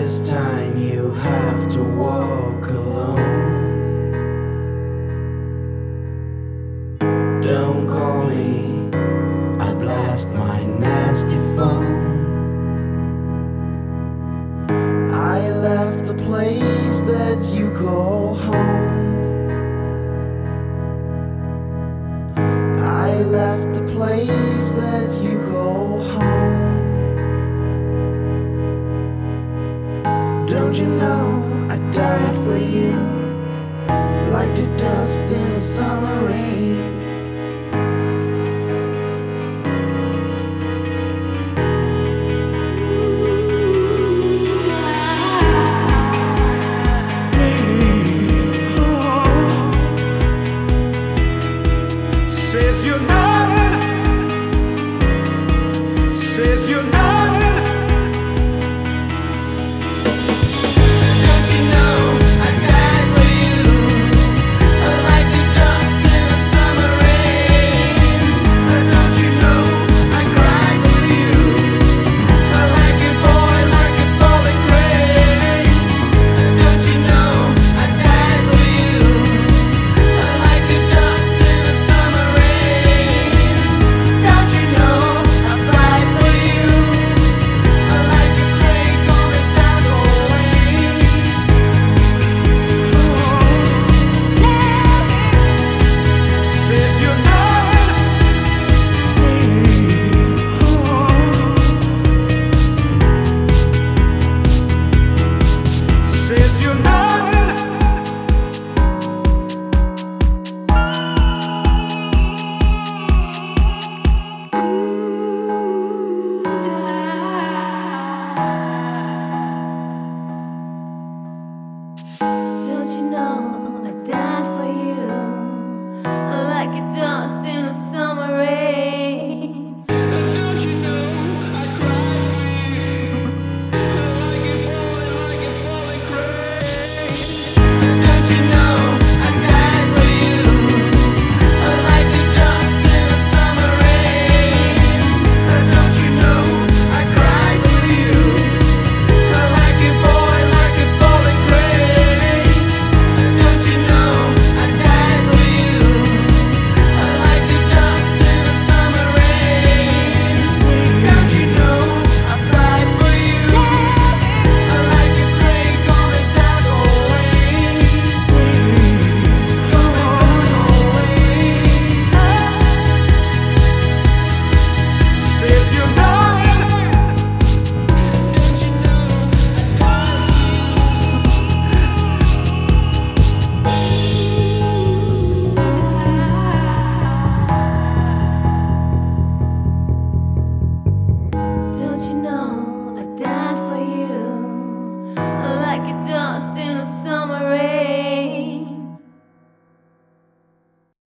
this time you have to walk alone. Don't call me, I blast my nasty phone. I left a place that you call home. I left a place that you call home. Don't you know I died for you, like the dust in summer rain.